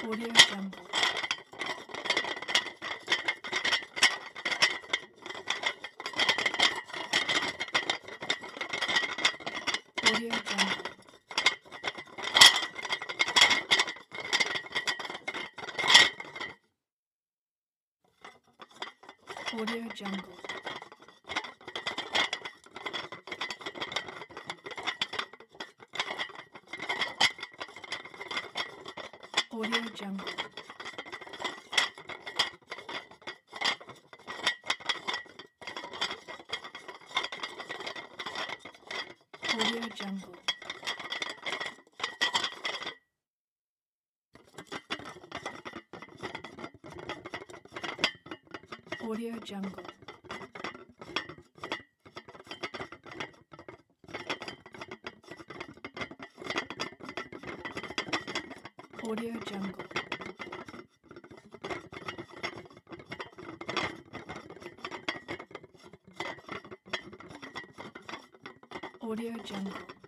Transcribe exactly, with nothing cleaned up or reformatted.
Audio Jungle. Audio Jungle. Audio Jungle. Audio Jungle. Audio Jungle. Audio Jungle. Audio Jungle. Audio Jungle.